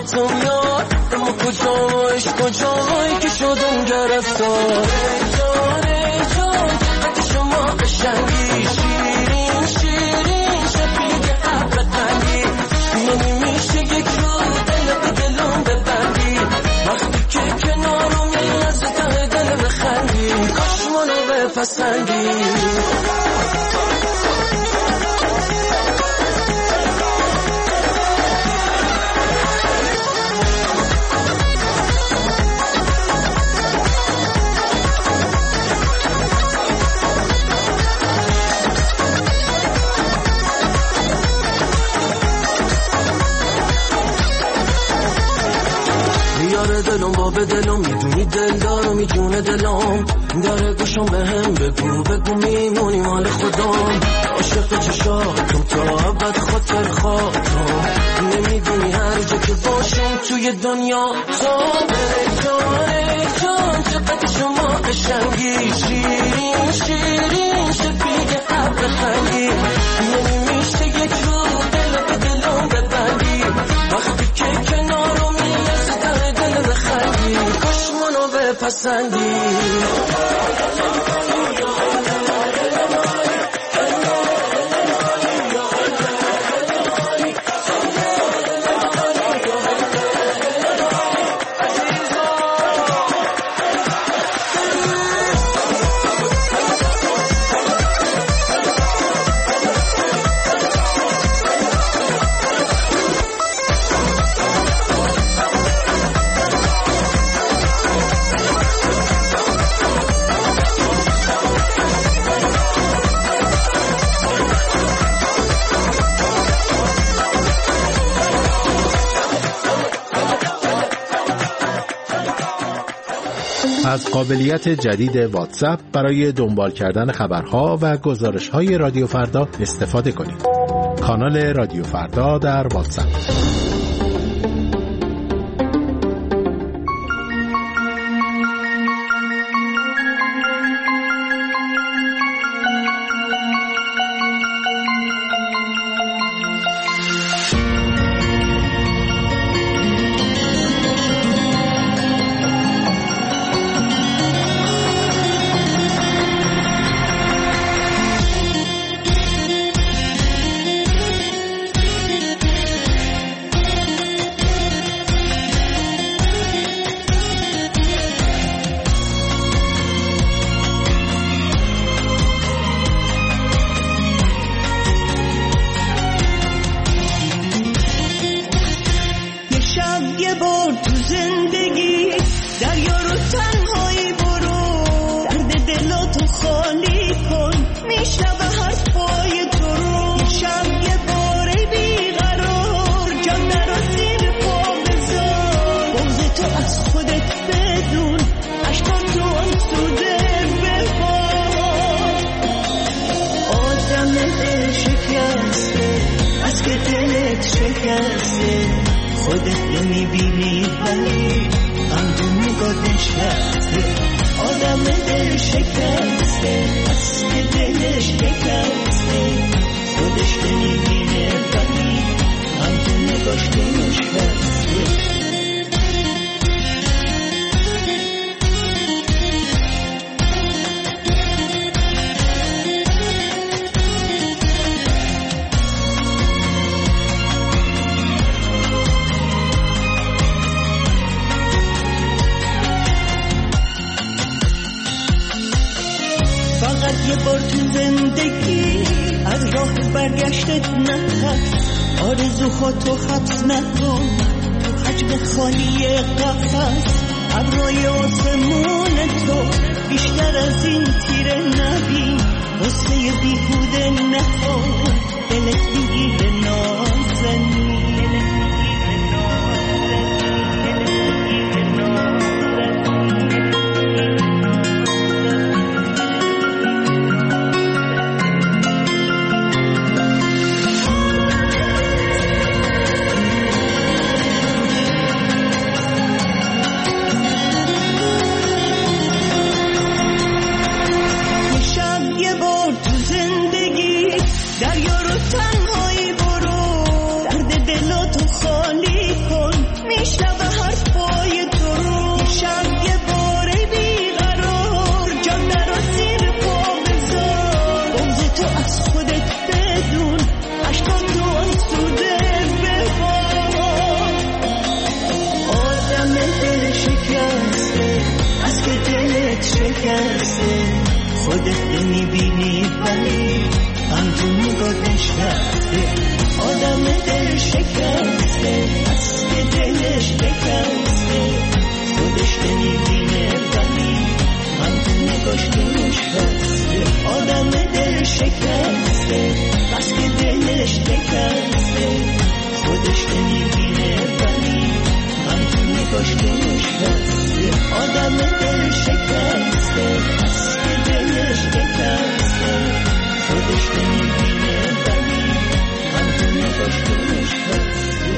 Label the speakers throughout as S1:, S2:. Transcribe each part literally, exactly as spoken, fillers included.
S1: تو میاد اما کجا عشق کجایی که شدم گرفتار جان جان حتی شما قشنگی شیرین شیرین شبیه ابر قندی نمیشه یک رو دل به دلم ببندی وقتی که کنارمی از ته دل بخندی کاش منو بپسندی دلم با به دلم میدونی دل دارم میجونه دلم داره گوشم به هم بگو بگو میمونی مال خودم عاشق چشاتم تا ابد خاطر خاطرم نمیدونی هر جا که باشم توی دنیا تو جان جان چقدر شما قشنگی شیرین شیرین شبیه ابر خندی نمیشه یک رو دل به دلم ببندی وقتی که کنارمی از ته دل بخندی کاش منو بپسندی
S2: از قابلیت جدید واتساپ برای دنبال کردن خبرها و گزارش‌های رادیو فردا استفاده کنید. کانال رادیو فردا در واتساپ.
S3: خودت نمیبینی ولی هم تو نگاه نشسته آدم دل شکسته از که دلش شکسته خودش نمیبینه ولی هم تو نگاش نشسته یه بار تو زندگی از راه برگشتت نترس آرزوها تو حبس نکن تو حجم خالی قفص ابرای آسمون تو بیشتر از این تیره نبین غصه بیهوده نخور دلت بگیره نازنی شکسته خودت نمیبینی ولی من تو نگاه نشسته آدم دل شکسته از که دلش بکسته خودش نمیبینه ولی من تو نگاش نشسته آدم دل شکسته از که دلش بکسته خودش نمیبینه ولی من تو نگاش نشسته آدم دل شکسته از که دلش بکسته خودش نمیبینه ولی من تو نگاش نشسته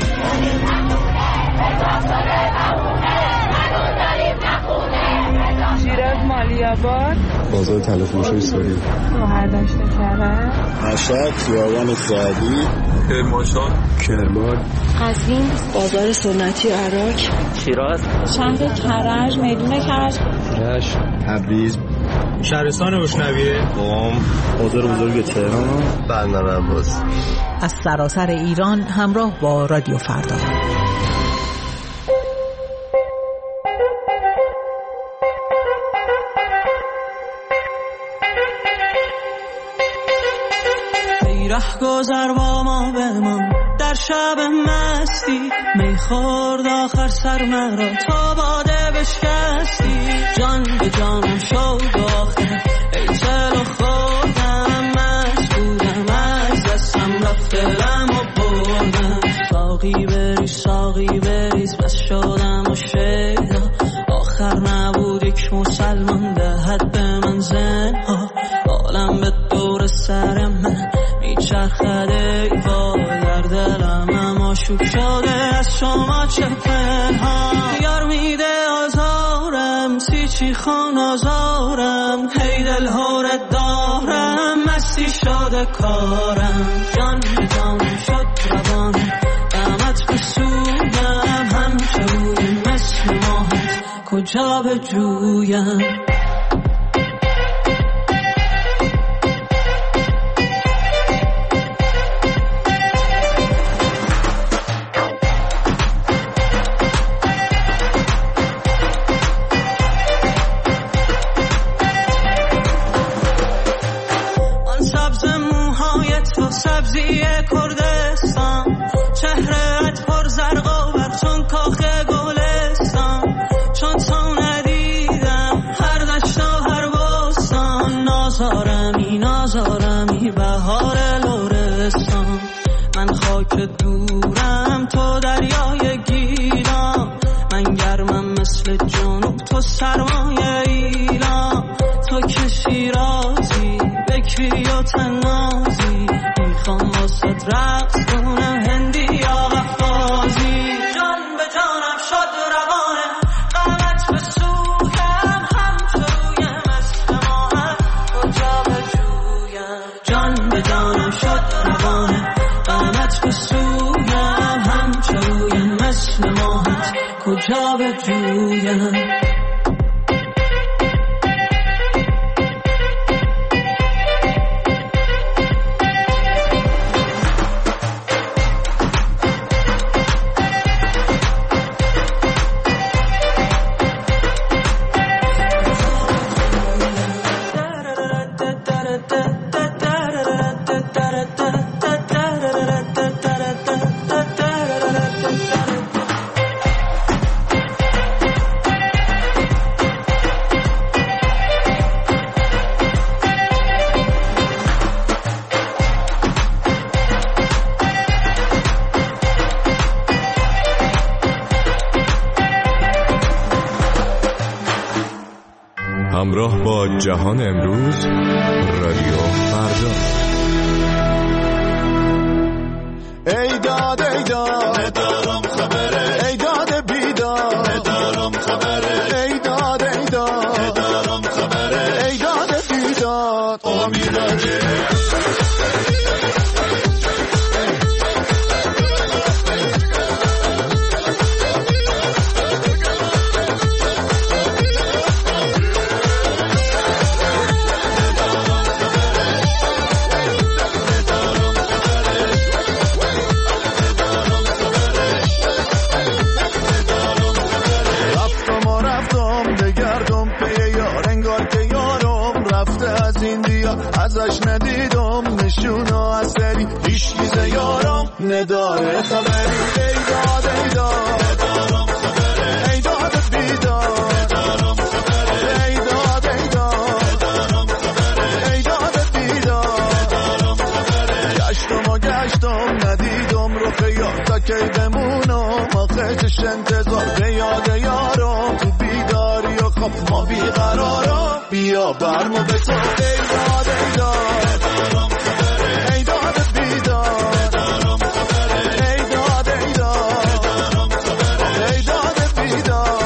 S4: شیراز مالیاباد
S5: بازار تلفروشی سوری
S4: مهردشت کرد
S5: مشهد خیابان سعدی کرمانشاه کرمان
S4: قزوین
S6: بازار سنتی عراق
S7: شیراز
S4: شهر کرج میدون کرج
S5: رشت تبریز
S8: شهرستان روشنویه
S5: قم بازار بزرگ تهران بندر عباس
S9: از سراسر ایران همراه با رادیو فردا.
S3: ره گذر با ما بمان در شب مستی میخورد آخر سر مرا تا باده بشکستی جان به جانم شد آخر ای چلو خوردم مشغولم از دستم رفت دلم و بردم ساقی بریز ساقی بریز بس شدم و شیدا آخر نبود یک مسلمان دهد به من زنها عالم به دور سر من میچرخده ای وای در دلم اما شوک شده از شما چه پنهان یار میده آزارم سی چی خان آزارم هی دل هورت دارم مستی شده کارم جان به جانم شد روانم قامت به سویم همچه روی مثل ماهت کجا به جویم سبزی کردستان چهرهت پر زرقا بر چون کاخ گلستان چون تو ندیدم هر دشت و هر بستان نازارمی نازارمی بهار لرستان من خاک دورم تو دریای گیلان من گرمم مثل جنوب تو سرمایه ایلان تو که شیرازی بکری و تنازی میخوام واسد رقص کنم هندی یا غفازی جان به جانم شد روانه قامت به سویم همچوی مثل ماهم کجا به جویم جان به جانم شد روانه قامت به سویم همچوی مثل ماهت کجا به جویم
S10: همراه با جهان امروز رادیو فردا.
S11: ای داد ای داد ندارم خبره ای داد بیداد ندارم خبره ای داد ای داد ندارم خبره ای داد بیداد امیراده ازش ندیدم نشون و اثری هیچ یارم نداره خبری. ای داد ای داد ندارم خبری، ای داد بیداد ندارم خبری، ای داد ای داد ندارم خبری، ای داد بیداد ندارم خبری. گشتم و گشتم ندیدم رو خیال تا کی بمونم آخه چش انتظار به یاد یارم تو بیداری و خب ما بیقرارم بیا برمو به تو. ای داد ای داد ندارم خبری، ای داد بیداد ندارم خبری، ای داد ای داد ندارم خبری، ای داد بیداد.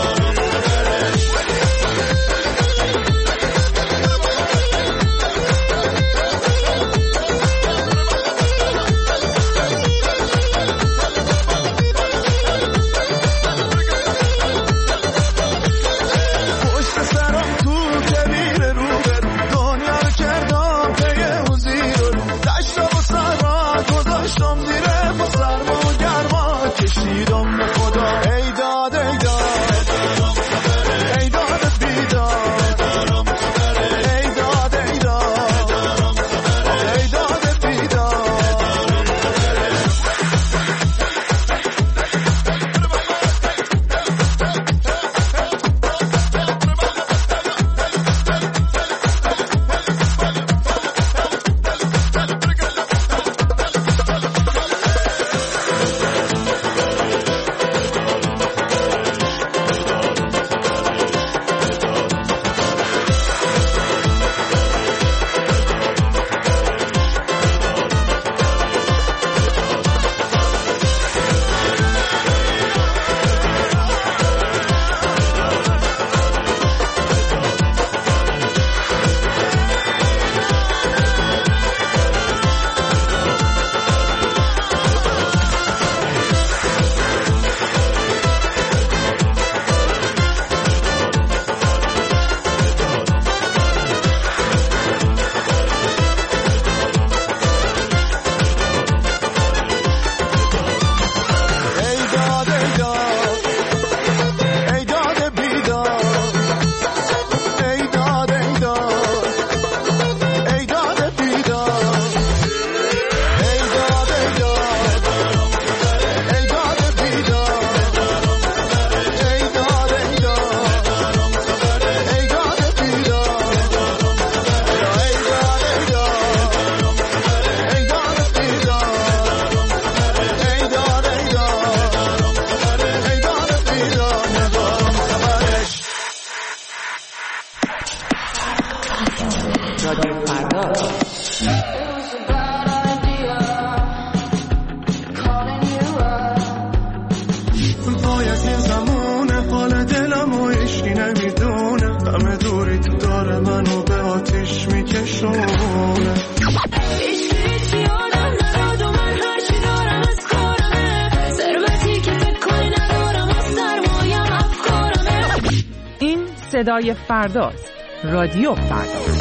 S7: صدای فرداست. رادیو فردا.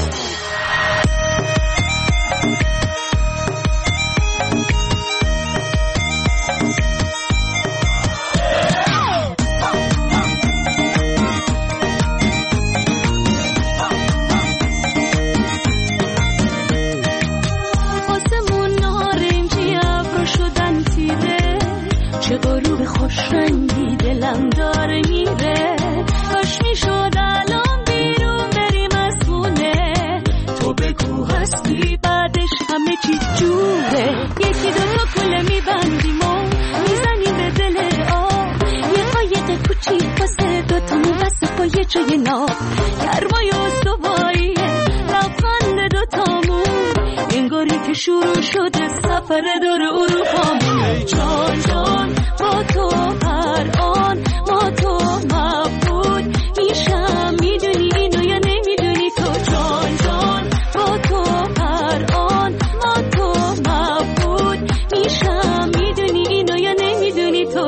S3: آسمون نارنجی ابر شدن تیره، چه غروب خوش رنگی دلم داره میره. کاش میشد الان بیرون بریم از خونه، تو بگو هستی بعدش همه چی جوره. یکی دو تا پله میبندیم و میزنیم به دل آب، یه قایق کوچیک واسه دو تا موبسه پای جای ناب. گرمای استواییه لبخند دو تامون، انگاری که شروع شده سفر دور اروپامون. ای جان جان با تو هر آن ما تو مبود میشم، میدونی اینو یا نمیدونی تو. جان جان با تو هر آن ما تو مبود میشم، میدونی اینو یا نمیدونی تو.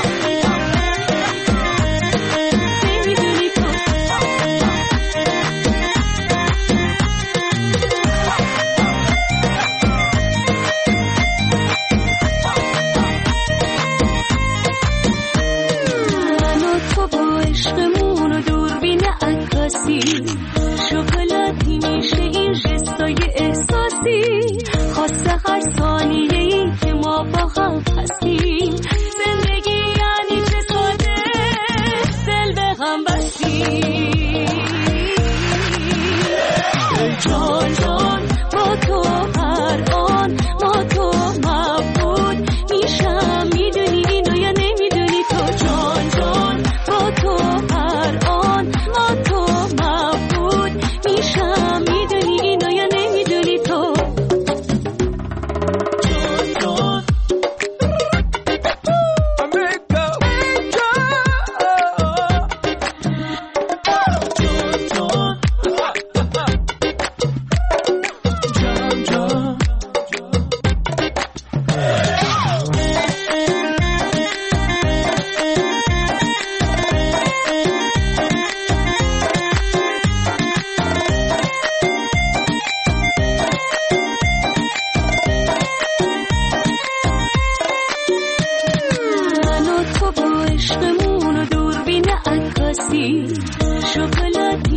S3: نمیدونی تو. من و تو با عشقمون و دوربین عکاسی، شکلاتی میشه این جستای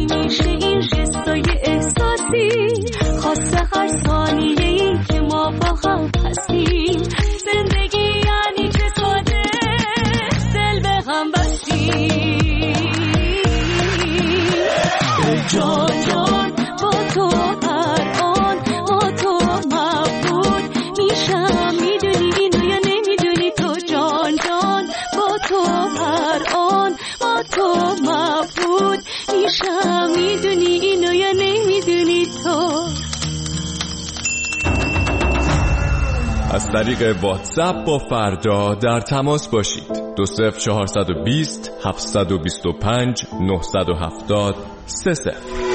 S12: چی میشه این جستای احساسی خاصه هر ثانیه‌ای که ما با هم هستیم زندگی یعنی چه ساده دل به هم بستیم جان جان با تو هر آن با تو مبود میشم میدونی اینو یا نمیدونی تو جان جان با تو هر آن با تو مبود میشم میدونی اینو یا نمیدونی تو.
S10: از طریق واتساپ با فردا در تماس باشید. دو صفر چهارصد و بیست هفتصد و بیست و پنج نهصد و هفتاد سه صفر.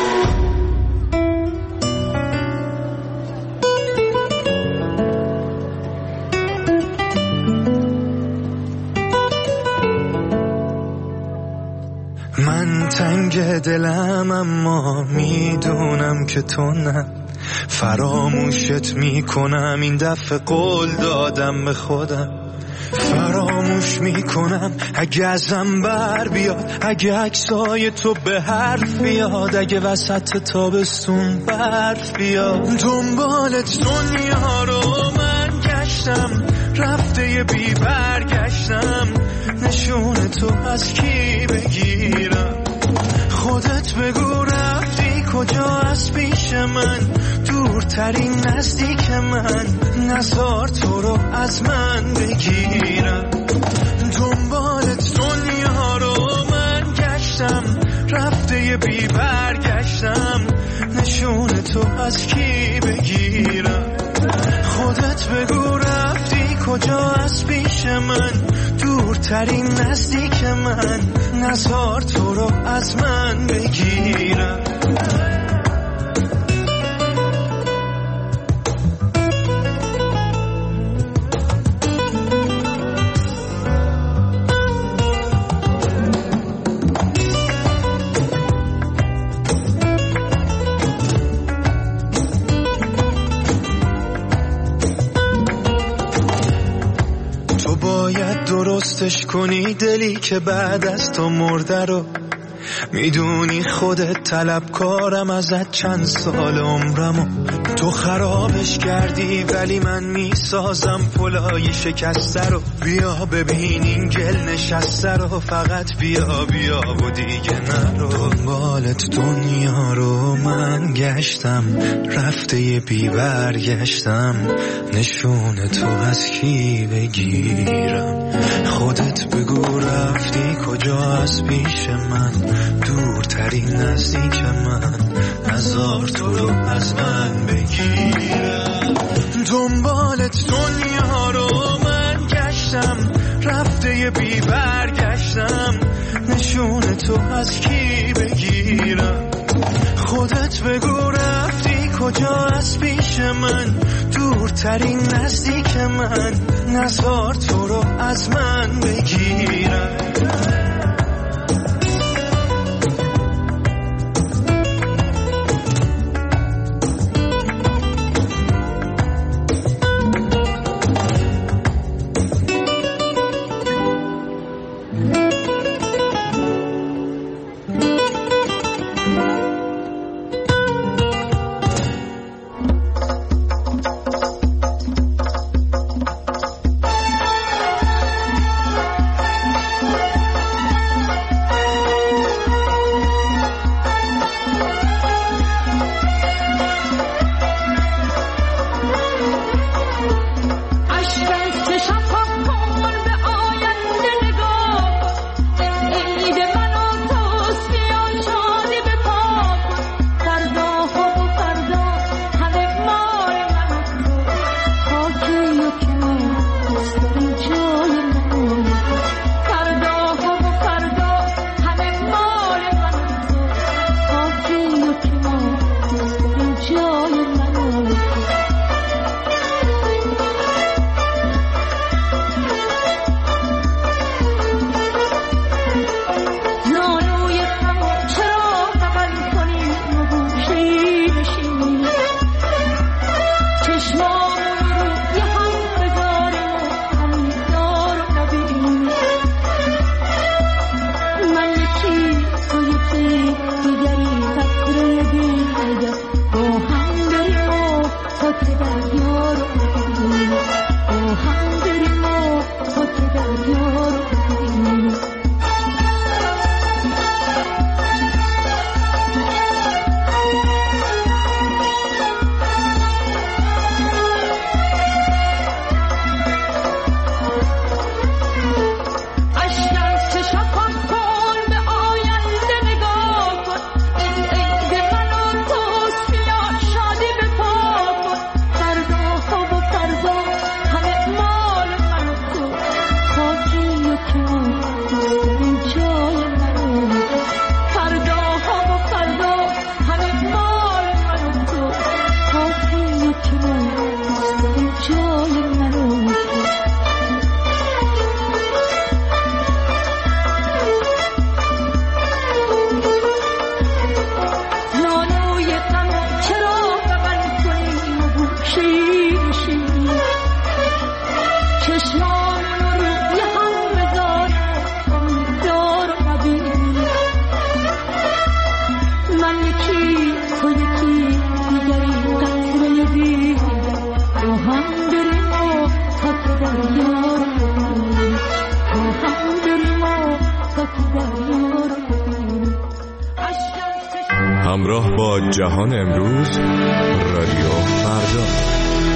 S13: من تنگ دلم اما میدونم که تو نه، فراموشت میکنم این دفعه قول دادم به خودم، فراموش میکنم اگه ازم بر بیاد، اگه عکسای تو به حرف بیاد، اگه وسط تابستون برف بیاد. دنبالت دنیا رو من گشتم، رفته یه بی برگشتم، نشون تو از کی بگیرم؟ خودت بگو رفتی کجا از پیش من، دورترین نزدیک من، نزار تو رو از من بگیرم. دنبالت دنیا رو من گشتم، رفته یه بی برگشتم، نشون تو از کی بگیرم؟ خودت بگو رفتی کجا از پیش من، دورترین نزدیک من، نزار تو رو از من بگیرم. درستش کنی دلی که بعد از تو مرده رو، میدونی خودت طلبکارم ازت چند سال عمرمو، تو خرابش کردی ولی من میسازم پلای شکسته رو. بیا ببین این گل نشسته رو، فقط بیا بیا و دیگه نرو. دنبالت دنیا رو من گشتم، رفته یه بی برگشتم، نشون تو از کی بگیرم؟ خودت بگو رفتی کجا از پیش من، دورترین نزدیک من، نزار تو رو از من بگیرم. دنبالت دنیا رو من گشتم، رفته یه بی برگشتم، نشون تو از کی بگیرم؟ خودت بگو رفتی کجا از پیش من، دورترین نزدیک من، نزار تو رو از من بگیرم.
S10: همراه با جهان امروز، رادیو فردا.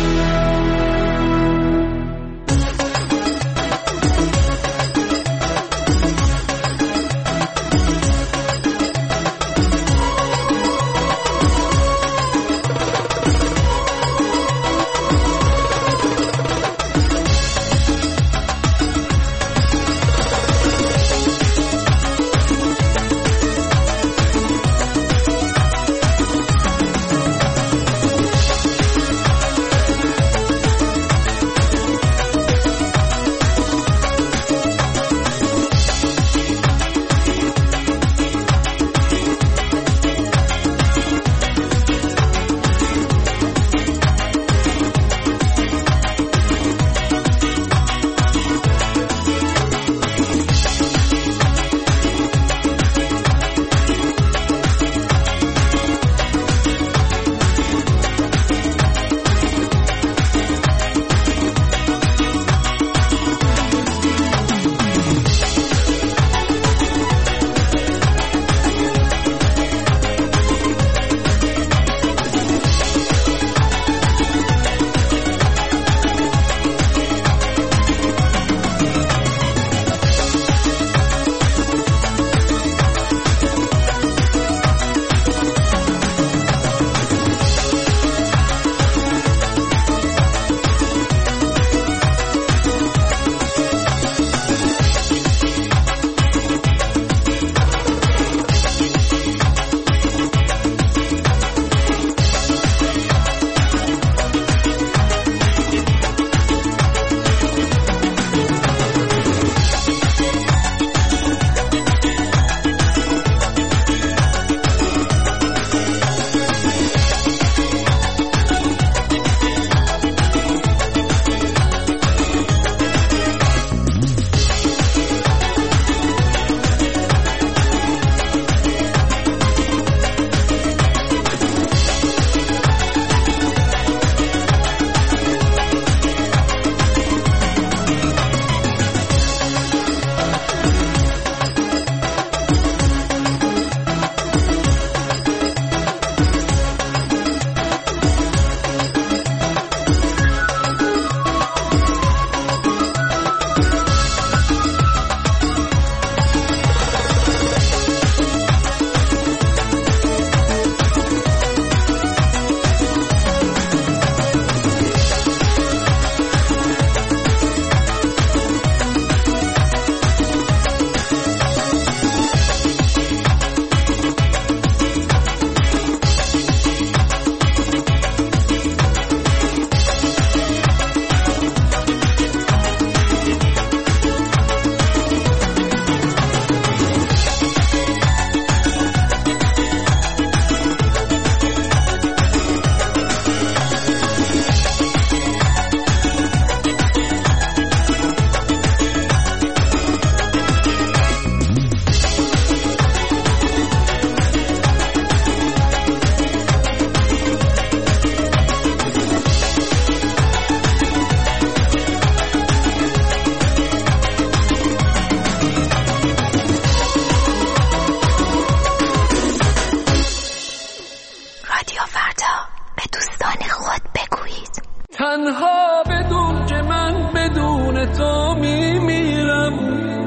S14: تنها بدون که من بدون تو میمیرم،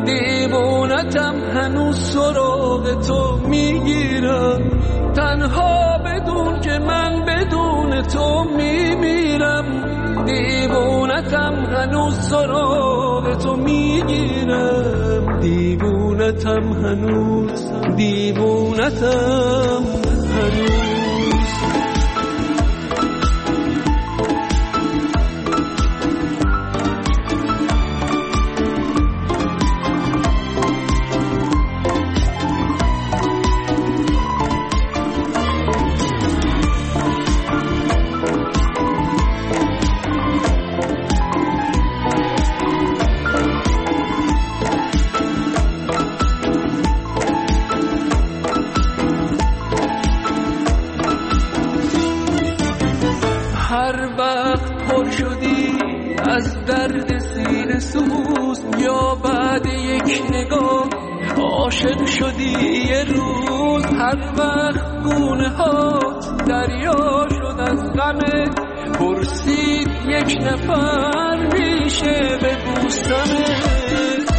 S14: دیوونتم هنوز سراغ تو میگیرم. تنها بدون که من بدون تو میمیرم، دیوونتم هنوز سراغ تو میگیرم. دیوونتم هنوز، دیوونتم هنوز. هر وقت پر شدی از درد سینه سوز، یا بعد یک نگاه عاشق شدی یه روز هر وقت گونه ها دریا شد از غمت پرسید یک نفر میشه ببوسمت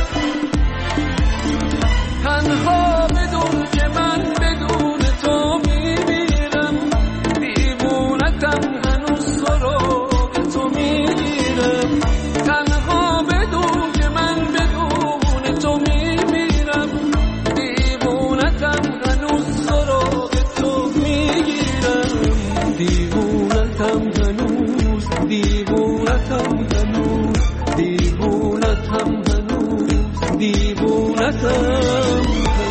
S14: تنها بدون که من بدون تو میمیرم دیوونتم هنوز سراغ تو میرم تنها بدون که من بدون تو میمیرم دیوونتم هنوز سراغ تو میگیرم دیوونتم هنوز دیوونتم هنوز دیوونتم هنوز دیوونتم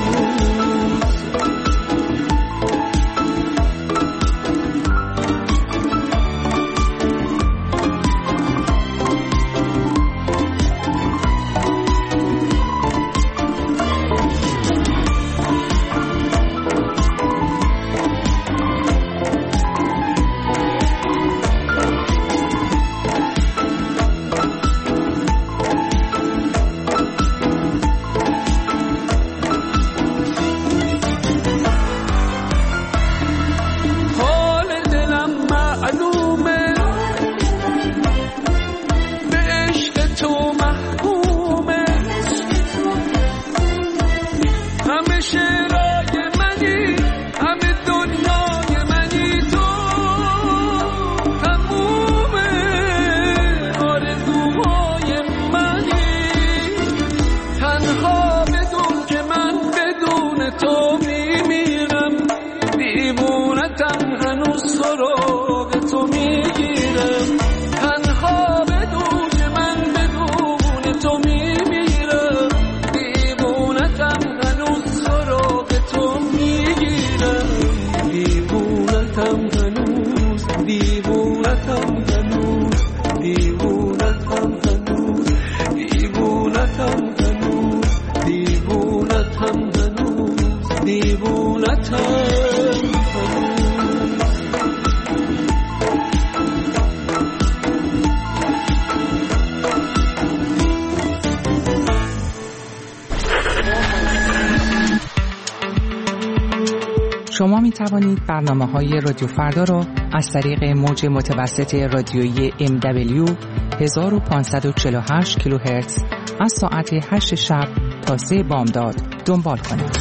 S7: شما می توانید برنامه‌های رادیو فردا را از طریق موج متوسط رادیویی ام دبلیو هزار و پانصد و چهل و هشت کیلوهرتز از ساعت هشت شب تا سه بامداد دنبال کنید.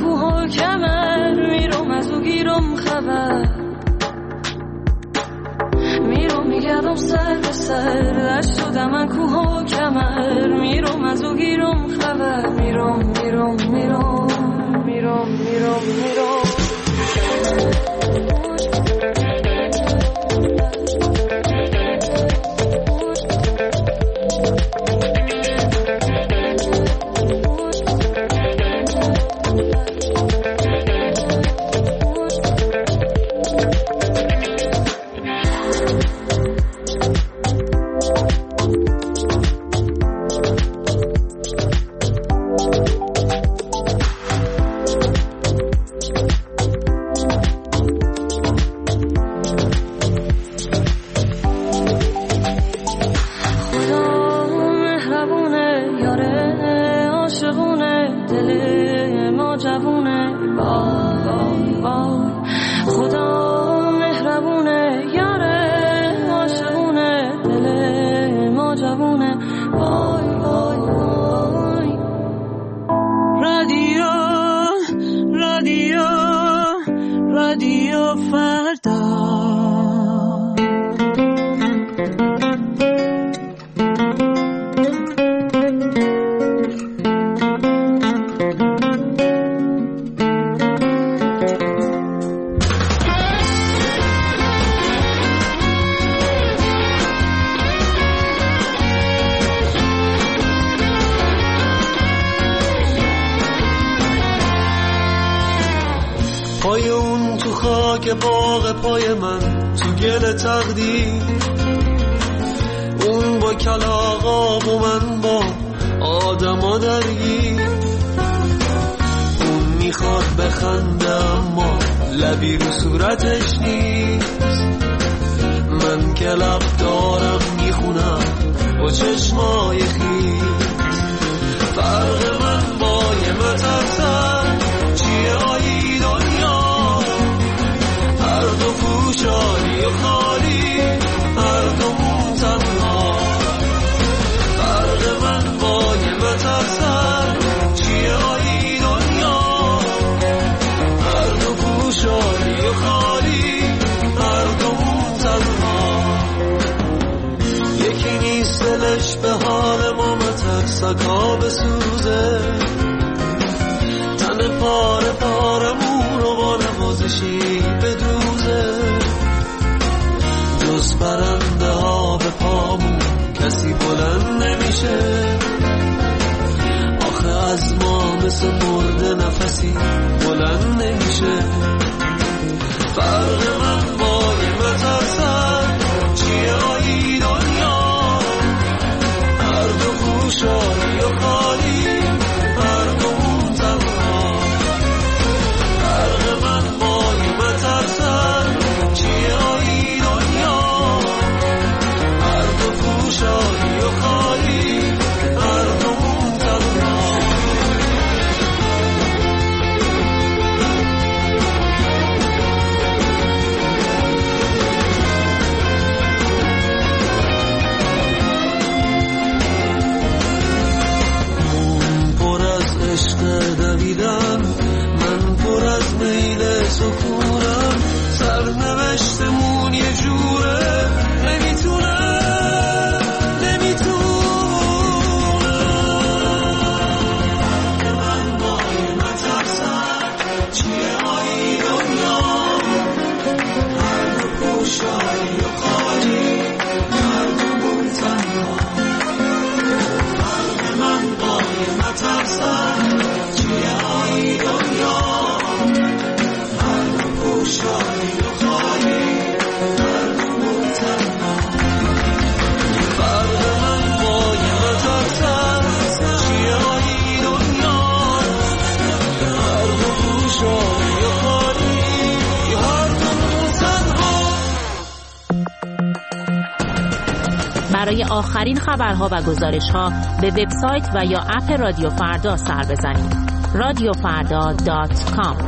S3: کوه و کمر، میرم از او گیرم خبر، میرم میگردم سر به سر، دشت شدم من کوه و کمر، میرم از او گیرم خبر، میرم میرم میرم میرم میرم میرم
S1: پای اون تو خاک باغ پای من، تو گل تقدیر، اون با کلاغاب و من با آدما درگیر. اون میخواد بخنده اما لبی رو صورتش نیست، من که لب دارم میخونم با چشمای خیس. فرق من با یه مترسن چیه آیی دنیا، هر دو پوشانی و خالی، هر دومون تنها. فرق من با یه مترسن چیه آیی دنیا، هر دو پوشانی و خالی، هر دومون تنها. یکی نیست دلش به حال ما مترسکا بسوزه، تن پاره پارمون رو با نوازشی بدوزه. جز برنده ها به پامون کسی بلند نمیشه، آخه از ما مثل مرده نفسی بلند نمیشه. فرق من با یه مترسن چیه آیی دنیا، هر دو پوشانی و خالی، هر دومون تنها. فرق من با یه مترسن چیه آیی دنیا، هر دو پوشانی و خالی، هر دومون تنها. دویدم من پر از میل سکونم، سرنوشتمون یه جوره نمیتونم نمیتونم. من با یه مترسن چیه آیی دنیا، هر دو پوشانی و خالی، هر دومون تنها. من با یه مترسن چیه آیی دنیا، هر دو پوشانی و خالی، هر دومون تنها. فرق من با یه مترسن چیه آیی دنیا، هر دو پوشانی و خالی، هر دومون تنها.
S15: برای آخرین خبرها و گزارش‌ها به وبسایت و یا اپ رادیو فردا سر بزنید. رادیو فردا دات کام.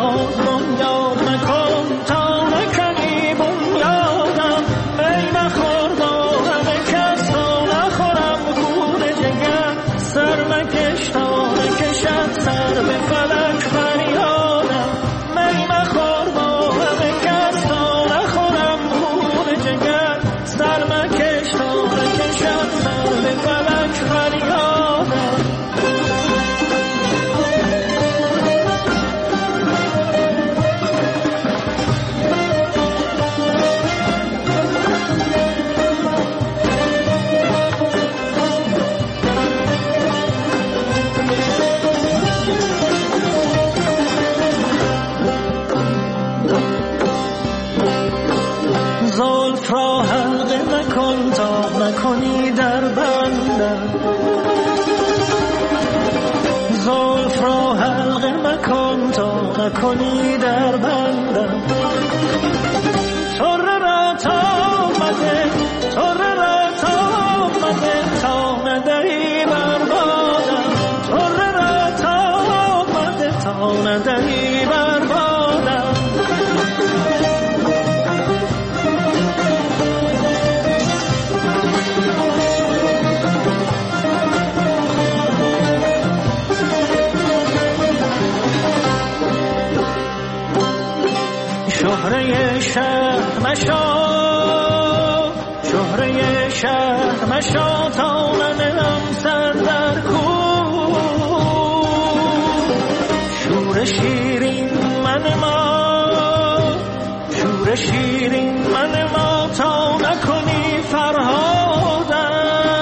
S3: ناز بنیاد نکن تا نکنی بنیادم می مخور با همه کس تا نخورم خون جگر سر مکش تا نکشد سر به فلک فریادم می مخور با همه کس تا نخورم خون جگر سر مکش تا نکشد سر به فلک فریادم زلف را حلقه نکن تا نکنی در بندم زلف را حلقه نکن تا نکنی در بندم طره را تا آمده طره را تا آمده تا ندهی بربادم طره را تا آمده تا ندهی بربادم شهره شهر مشا شهره شهر مشا تا منم سر در کو شور شیرین من ما شور شیرین من ما تا نکنی فرهادم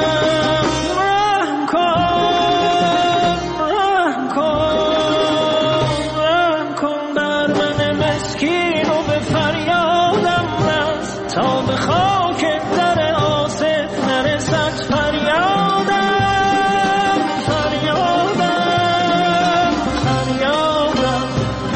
S3: رحم کن رحم کن رحم کن بر من مسکین فریادم رست تا به خاک در آصف نرسد فریادم فریادم فریادم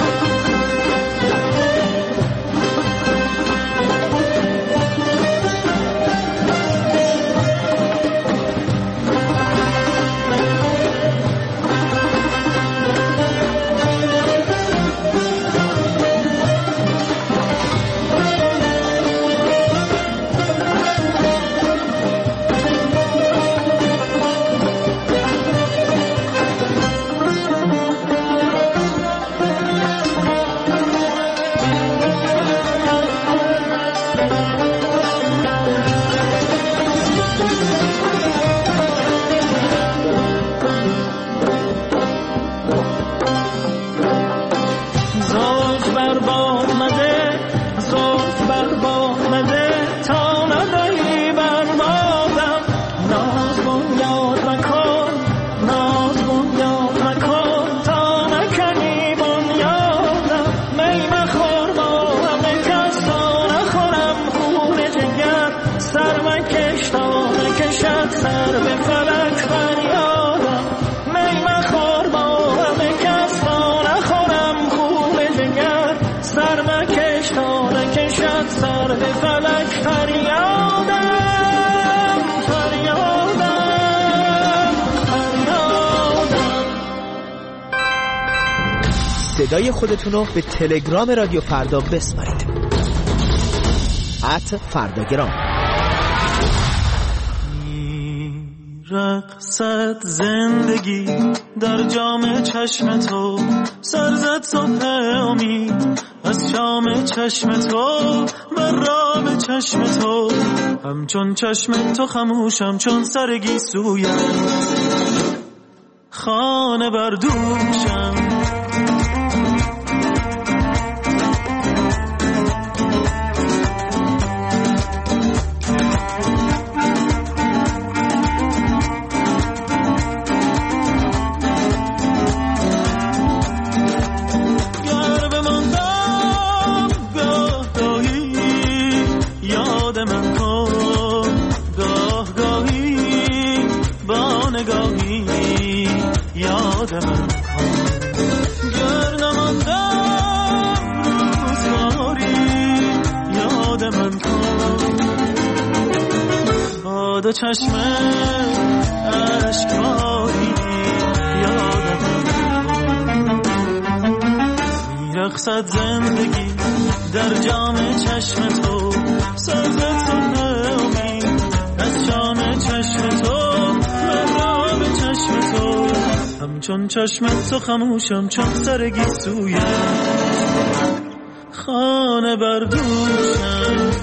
S3: سر به فلک فریادم می مخور با همه کس تا نخورم خون جگر سر مکش تا نکشد سر به فلک فریادم فریادم فریادم.
S16: صدای خودتون رو به تلگرام رادیو فردا بسپارید ات فرداگرام.
S3: رقصت زندگی در جام چشم تو سرزد صبح امید از شام چشم تو و راب چشم تو همچون چشم تو خموشم چون سرگی سویم خانه بردوشم دو چشم عشقایی یادم میرقصد زندگی در جام چشم تو، ساز تو امید از جام چشم تو، مهراب چشم تو، همچون چشم تو خموشم چون سر گیسوی خانه بردوشم.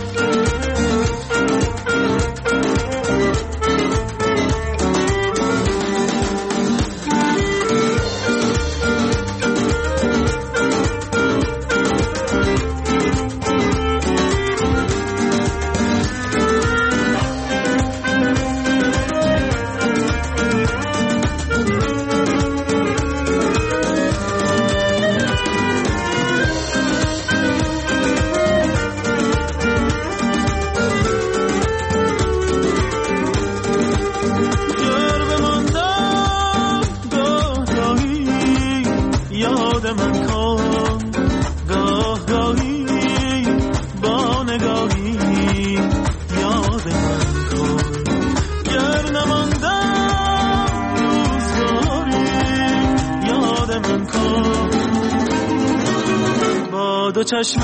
S3: دو چشم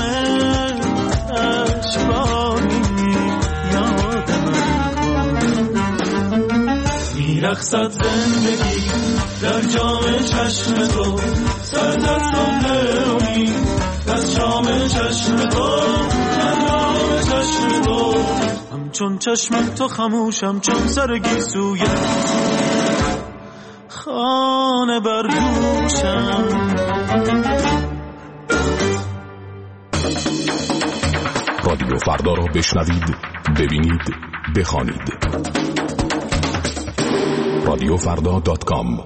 S3: اشباری یاد من کن، میرقصد زندگی در جام چشم تو، سرزد صبح امید از جام چشم تو، مهراب چشم تو، همچون چشم تو خموشم چون سر گیسوی خانه بردوشم.
S17: رادیو فردا را بشنوید، ببینید، بخوانید. رادیو فردا دات کام.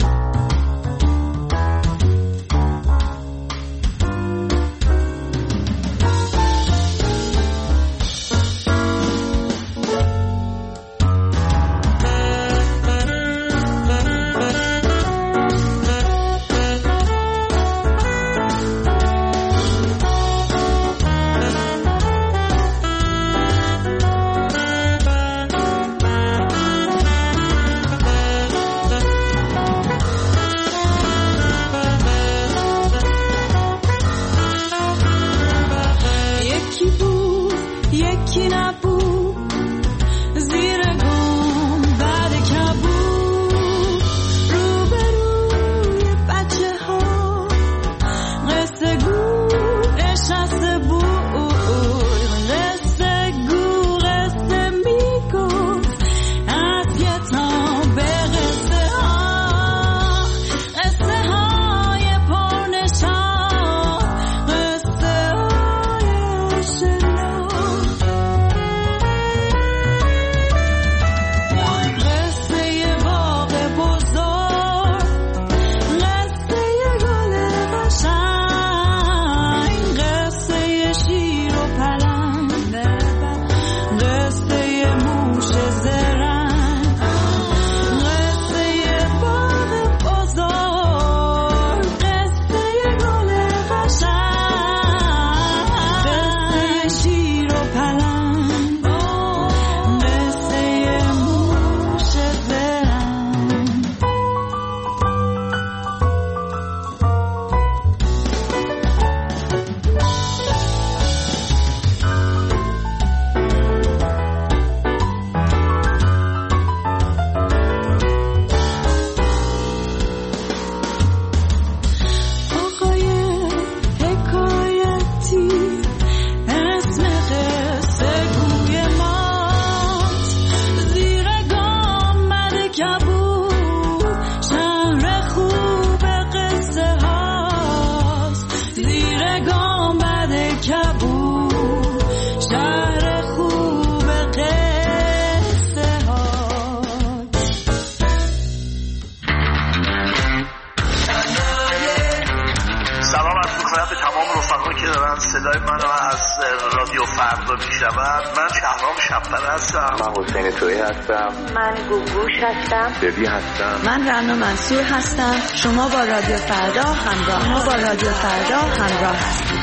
S18: صدای منو از رادیو فردا میشنون. من شهرام شب‌پر هستم.
S19: من حسین تویی هستم.
S20: من گوگوش هستم.
S19: ببی هستم.
S21: من رنا منصور هستم. شما با رادیو فردا همراه ما با رادیو فردا همراه هستید.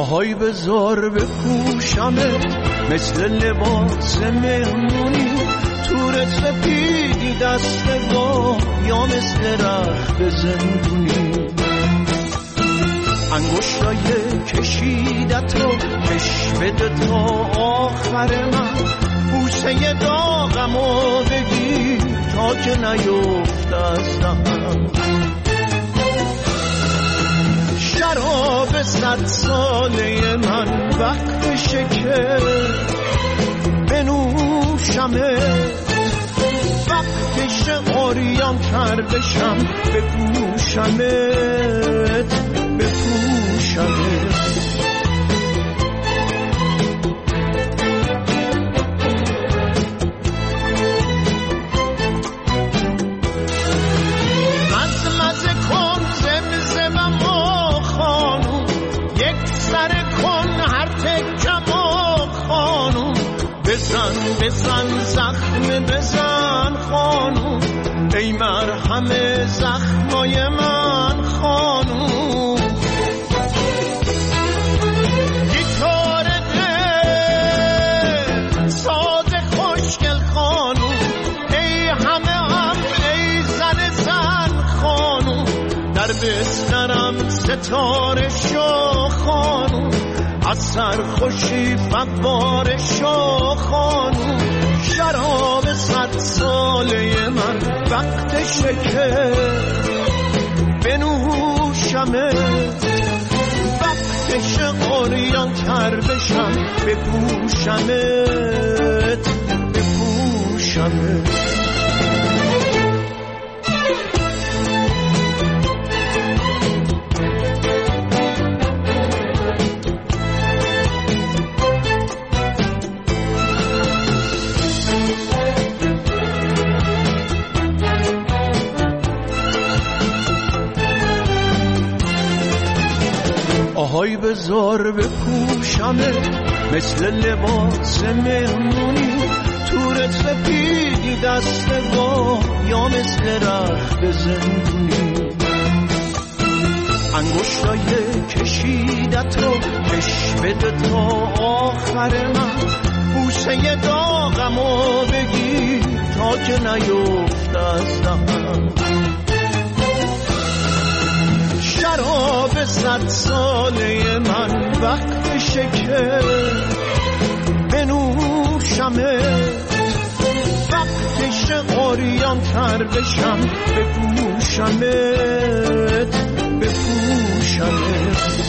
S13: آهای بذار بپوشمت مثل لباس مهمونی، تور سپیدی دست با یا مثل رخت زندونی، انگشتای کشیدت رو کش بده تا آخر من، بوسه داغم رو بگیر تا که نیفت از دهنم. شراب صد ساله من وقتشه که بنوشمت، وقتشه آریان تر بشم بپوشمت بپوشمت. بزن بزن زخم بزن خانوم، ای مرهم زخمای من خانوم. گیتار دل ساز خوشگل خانوم، ای همه هم ای زن زن خانوم. در بسترم ستاره شو خانوم، از سرخوشی فواره شو خانوم. شراب صد ساله من وقتشه که بنوشمت، وقتشه آریان تر بشم بپوشمت بپوشمت. آهای بذار بپوشمت مثل لباس مهمونی، تور سپیدی دست با یا مثل رخت زندونی، انگشتای کشیدت رو کش بده تا آخر من، بوسه داغم رو بگیر تا که نیفت از دهنم. شراب صد ساله من وقتشه که بنوشمت، وقتشه آریان تر بشم بپوشمت بپوشمت.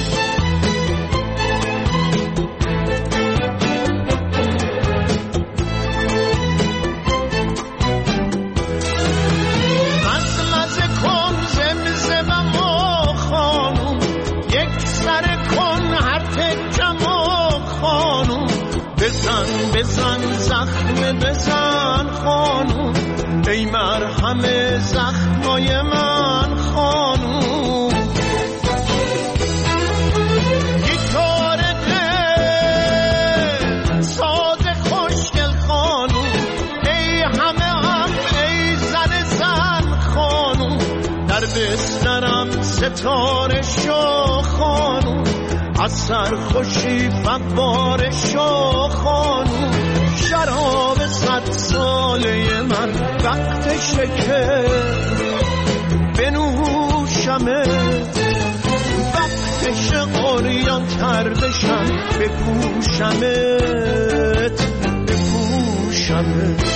S13: بزن بزن زخم بزن خانوم، ای مرهم زخمای من خانوم. گیتار دل ساز خوشگل خانوم، ای همه هم ای زن زن خانوم. در بسترم ستاره شو خانوم، از سرخوشی فواره شو خانوم. شراب صد ساله من وقتشه که بنوشمت، وقتشه آریان تر بشم بپوشمت بپوشمت.